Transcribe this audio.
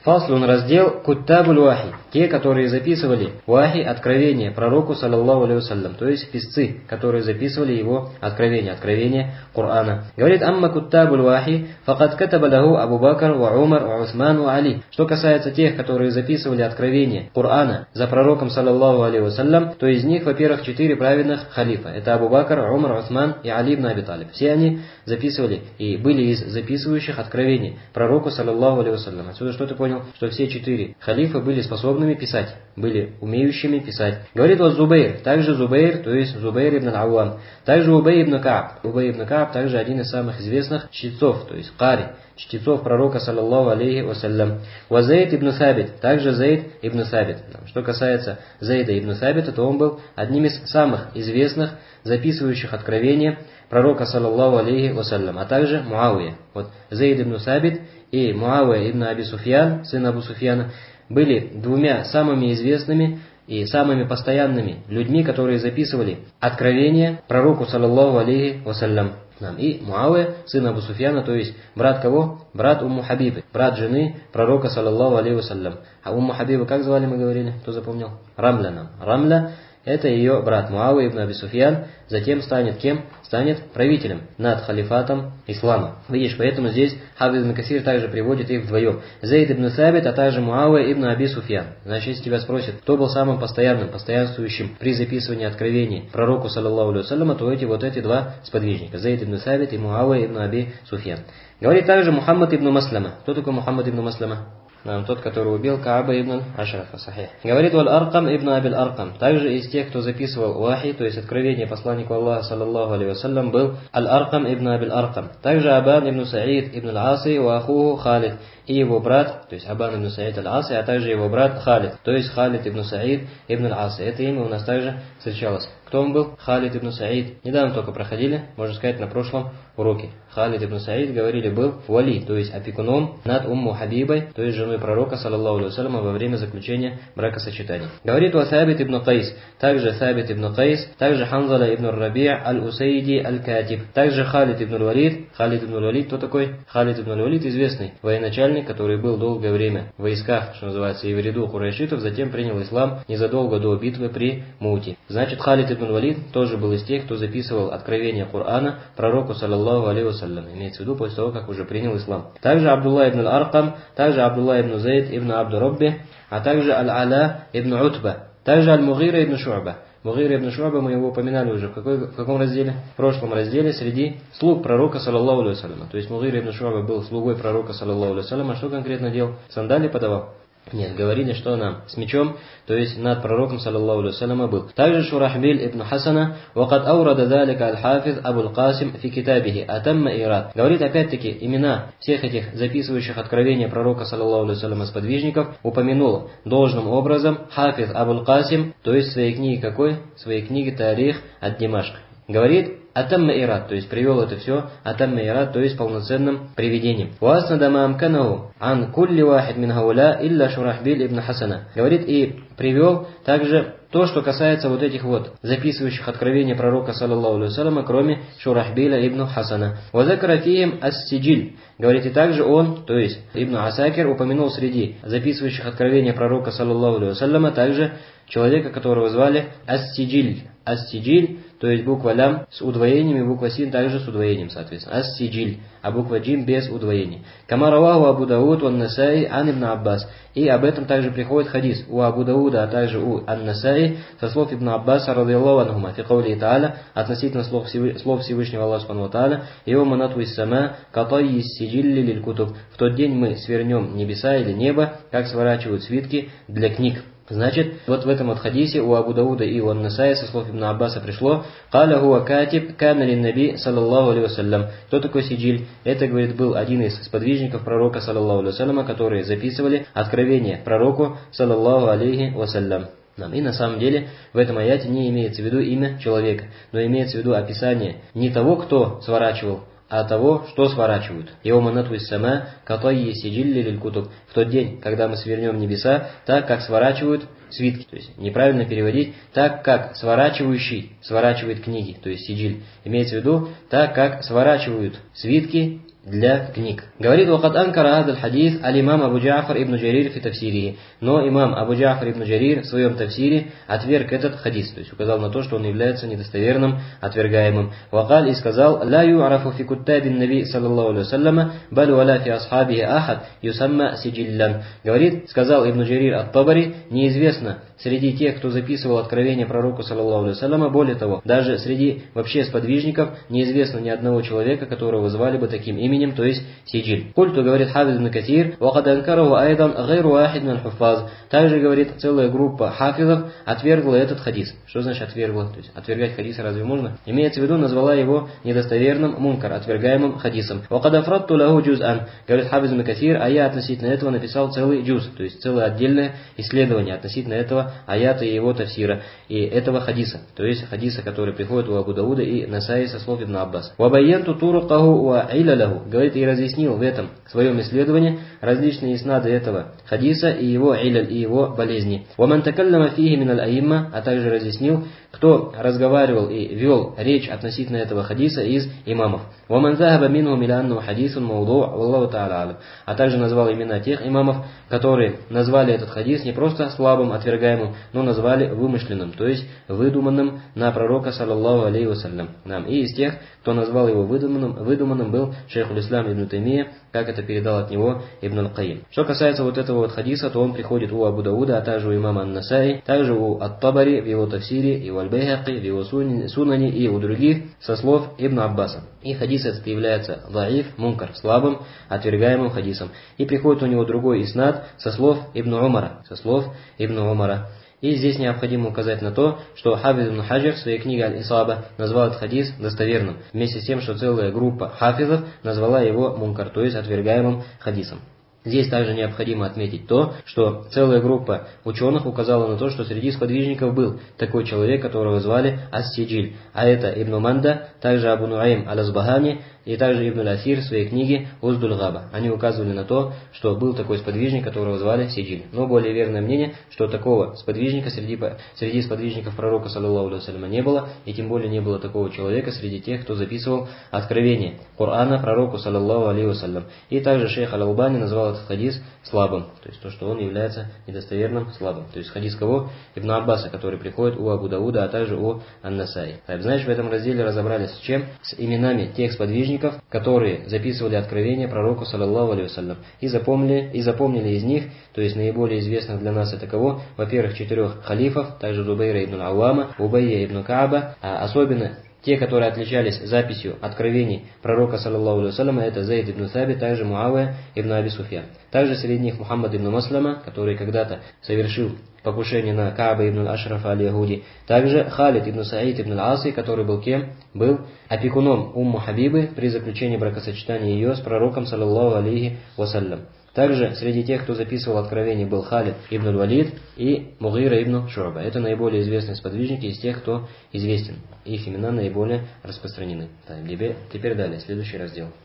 Фаслун, раздел Куттабуль Вахи, те, которые записывали Вахи, откровение пророку, саллаллаху алейхи вассалям, то есть писцы, которые записывали его откровение Корана. Говорит, амма Куттабуль Вахи, факад катаба лаху Абу Бакр, ва Умар, ва Усман, ва Али. Что касается тех, которые записывали откровение Корана за пророком, саллаллаху алейхи вассалям, то из них, во-первых, 4 праведных халифа. Это Абу Бакр, Умар, Усман и Али ибн Аби Талиб. Все они записывали и были из записывающих откровений пророку, саллаллаху алейхи вассалям. Отсюда что ты понял? Что все 4 халифа были способными писать, были умеющими писать. Говорит вот Зубейр, также Зубейр, то есть Зубейр ибн Ауам, также Убей ибн Кааб. Убей ибн Кааб также один из самых известных чтецов, то есть кари, чтецов пророка, саллаллаху алейхи вассалям. Ва Зейд ибн Сабит, также Зейд ибн Сабит. Что касается Зейда ибн Сабита, то он был одним из самых известных записывающих откровения пророка, саллаллаху алейхи вассалям, а также Муавия. Вот Зейд ибн Сабит и Муавия ибн Аби Суфьян, сын Абу Суфьяна, были двумя самыми известными и самыми постоянными людьми, которые записывали откровения пророку, саллаллаху алейхи вассалям. И Муавия, сын Абу Суфьяна, то есть брат кого? Брат Умму Хабибы, брат жены пророка, саллаллаху алейхи вассалям. А Умму Хабибы как звали, мы говорили? Кто запомнил? Рамля нам. Рамля — это ее брат Муавия ибн Аби Суфьян, затем станет кем? Станет правителем над халифатом ислама. Видишь, поэтому здесь Хафиз ибн Касир также приводит их вдвоем. Зейд ибн Сабит, а также Муавия ибн Аби Суфьян. Значит, если тебя спросят, кто был самым постоянствующим при записывании откровений пророку, саллаллаху алейхи вассалям, то эти два сподвижника. Зейд ибн Сабит и Муавия ибн Аби Суфьян. Говорит также Мухаммад ибн Маслама. Кто такой Мухаммад ибн Маслама? Тот, который убил Кааба ибн Ашрафа, сахих. Говорит, валь Аркам ибн Абиль Аркам. Также из тех, кто записывал вахи, то есть откровение посланнику Аллаха, саллаллаху алейхи вассалям, был Аль-Аркам ибн Абиль Аркам. Также Абан ибн Саид ибн Аль-Аси ва ахуху Халид. И его брат, то есть Абан ибн Саид Аль-Аси, а также его брат Халид, то есть Халид ибн Саид ибн Аль-Аси. Это имя у нас также встречалось. Кто он был? Халид ибн Саид. Недавно только проходили, можно сказать, на прошлом уроке. Халид ибн Саид, говорили, был вали, то есть опекуном над Умму Хабибой, то есть женой пророка, саллаллаху алейхи вассалям, во время заключения бракосочетания. Говорит ва Сабит ибн Кайс, также Сабит ибн Кайс, также Ханзала ибн Раби' аль-Усайди аль-Катиб, также Халид ибн Валид. Халид ибн Валид, кто такой? Халид ибн Валид, известный военачальник, который был долгое время в войсках, что называется, и в ряду курайшитов, затем принял ислам незадолго до битвы при Муте. Значит, Халид ибн Валид тоже был из тех, кто записывал откровения Корана пророку, саллаллаху алейхи вассалям, имеется в виду после того, как уже принял ислам. Также Абдулла ибн Аркам, также Абдулла ибн Зейд ибн Абду Рабби, а также Аль-Аля ибн Утба, также Аль-Мугира ибн Шу'ба. Мугира ибн Шу'ба, мы его упоминали уже в каком разделе? В прошлом разделе, среди слуг пророка, саллаллаху алейхи вассалям. То есть Мугира ибн Шу'ба был слугой пророка, саллаллаху алейхи вассалям, а что конкретно делал? Сандали подавал? Нет, говорили, что нам с мечом, то есть над пророком, саллаллаху алейхи вассалям, был. Также Шурахбиль ибн Хасана, وَقَدْ أَوْرَدَ ذَلِكَ الْحَافِظ أَبُو الْقَاسِمْ фи китабихи атамма ирад. Говорит опять-таки имена всех этих записывающих откровения пророка, саллаллаху алейхи вассалям, сподвижников, упомянул должным образом Хафиз Абул Касим, то есть в своей книге какой? В своей книге Тарих ад-Димашк. Говорит атамма ирад, то есть привел это все атамма ирад, то есть полноценным приведением. وَأَسْنَدَ مَا أَمْكَنَهُ عَنْ كُلِّ وَاحِدٍ مِنْ هَؤُلَاءِ إِلَّا شُرَحْبِيلَ ибн Хасана. Говорит и привел также то, что касается вот этих вот записывающих откровения пророка, саллаллаху алейхи вассалям, кроме Шурахбиля ибн Хасана. وَذَكَرَ فِيهِمْ السِّجِلь. Говорит, и также он, то есть Ибн Асакир, упомянул среди записывающих откровения пророка, саллаллаху алейхи вассалям, также человека, которого звали Ас-Сиджиль. Ас-Сиджиль, то есть буква лям с удвоением и буква син также с удвоением, соответственно. Ас-Сиджиль, а буква джим без удвоения. Кама раваху Абу Дауд ван Насаи ан Ибн Аббас. И об этом также приходит хадис у Абу Дауда, а также у Ан-Насаи со слов Ибн Аббаса, радийаллаху анхума, фи каули та'аля, относительно слов Всевышнего Аллаха субхану ва та'аля, «Йома натву иссама, катайи сиджилли лиль кутуб». В тот день мы свернем небеса или небо, как сворачивают свитки для книг. Значит, вот в этом вот хадисе у Абу Дауда и у Ан-Насаи со слов Ибн Аббаса пришло «Каля хуа катиб кана лин наби, саллаллаху алейхи вассалям». Кто такой сиджиль? Это, говорит, был один из сподвижников пророка, саллаллаху алейхи вассаляма, которые записывали откровение пророку, саллаллаху алейхи вассалям. И на самом деле в этом аяте не имеется в виду имя человека, но имеется в виду описание не того, кто сворачивал, а того, что сворачивают. «Йома натву иссама, катайи сиджилли лиль кутуб». В тот день, когда мы свернем небеса, так как сворачивают свитки. То есть неправильно переводить, так как сворачивающий сворачивает книги, то есть сиджиль. Имеется в виду, так как сворачивают свитки для книг. Говорит: «Вакад анкара хазаль хадис аль-имам Абу Джа'фар ибн Джарир фи тафсириhi». Но имам Абу Джа'фар ибн Джарир в своем тафсире отверг этот хадис, то есть указал на то, что он является недостоверным, отвергаемым. Вакаль и сказал: «Ла ю'арафу фи куттабин наби саллаллаху алейхи вассаляма, баль валя фи асхабихи ахад юсамма сиджиллян». Говорит, сказал Ибн Джарир ат-Табари, неизвестно среди тех, кто записывал откровения пророку саллаллаху алейхи вассаляма, более того, даже среди вообще сподвижников неизвестно ни одного человека, которого звали бы таким именем, то есть сиджиль. Культу, говорит Хафиз ибн Катир, вакад анкараху айдан гайру вахид мин хуффаз. Также, говорит, целая группа хафизов отвергла этот хадис. Что значит отвергла? То есть отвергать хадис разве можно? Имеется в виду, назвала его недостоверным, мункар, отвергаемым хадисом. Вакад афратту лаху джуз'ан. Говорит Хафиз ибн Катир, а я относительно этого написал целый джуз, то есть целое отдельное исследование относительно этого аята и его тафсира, и этого хадиса, то есть хадиса, который приходит у Абу Дауда и Насаи со слов Ибн Аббас. «Вабайянту турукаху ва иляляху». Говорит, и разъяснил в этом своем исследовании различные иснады этого хадиса и его иляль, и его болезни. «Ваман такаллама фихи миналь аимма», а также разъяснил, кто разговаривал и вел речь относительно этого хадиса из имамов. «Ваман захаба минху милянну хадисун мауду', валлаху та'аля алям». А также назвал имена тех имамов, которые назвали этот хадис не просто слабым, отвергаемым, но назвали вымышленным, то есть выдуманным на пророка саллаллаху алейхи вассалям. И из тех, кто назвал его выдуманным был шейхуль ислам ибн Таймия, как это передал от него Ибн аль-Каим. Что касается вот этого вот хадиса, то он приходит у Абу Дауда, а также у имама ан-Насаи, также у ат-Табари в его тафсире, и у аль-Байхаки в его сунане, и у других со слов Ибн Аббаса. И хадис этот является даиф, мункар, слабым, отвергаемым хадисом. И приходит у него другой иснад со слов Ибн Умара. И здесь необходимо указать на то, что Хафиз ибн Хаджар в своей книге Аль-Исаба назвал этот хадис достоверным, вместе с тем, что целая группа хафизов назвала его мункар, то есть отвергаемым хадисом. Здесь также необходимо отметить то, что целая группа ученых указала на то, что среди сподвижников был такой человек, которого звали Ас-Сиджиль, а это Ибн Манда, также Абу Нуаим Аль-Азбахани и также Ибн Аль-Асир в своей книге Уздуль Габа. Они указывали на то, что был такой сподвижник, которого звали Сиджиль. Но более верное мнение, что такого сподвижника среди сподвижников пророка саллаллаху алейхи вассаляма не было, и тем более не было такого человека среди тех, кто записывал откровение Корана пророку саллаллаху алейхи вассалям. И также шейх Аль-Албани назвал этот хадис слабым, то есть то, что он является недостоверным, слабым. То есть хадис кого? Ибн Аббаса, который приходит у Абу Дауда, а также у Ан-Насаи. Значит, в этом разделе разобрались с чем? С именами тех сподвижников, которые записывали откровения пророку саллаллаху алейхи вассалям. И запомнили из них, то есть наиболее известных для нас это кого? Во-первых, 4 халифов, также Зубайра ибн Ауама, Убайя ибн Кааба, а особенно те, которые отличались записью откровений пророка саллаллаху алейхи вассаляма, это Зайд ибн Сабит, также Муавия ибн Аби Суфьян. Также среди них Мухаммад ибн Маслама, который когда-то совершил покушение на Кааба ибн Ашрафа аль-Яхуди. Также Халид ибн Саид ибн Аси, который был кем? Был опекуном Умму Хабибы при заключении бракосочетания ее с пророком саллаллаху алейхи вассалям. Также среди тех, кто записывал откровения, был Халид ибн Валид и Мугира ибн Шу'ба. Это наиболее известные сподвижники из тех, кто известен. Их имена наиболее распространены. Теперь далее, следующий раздел.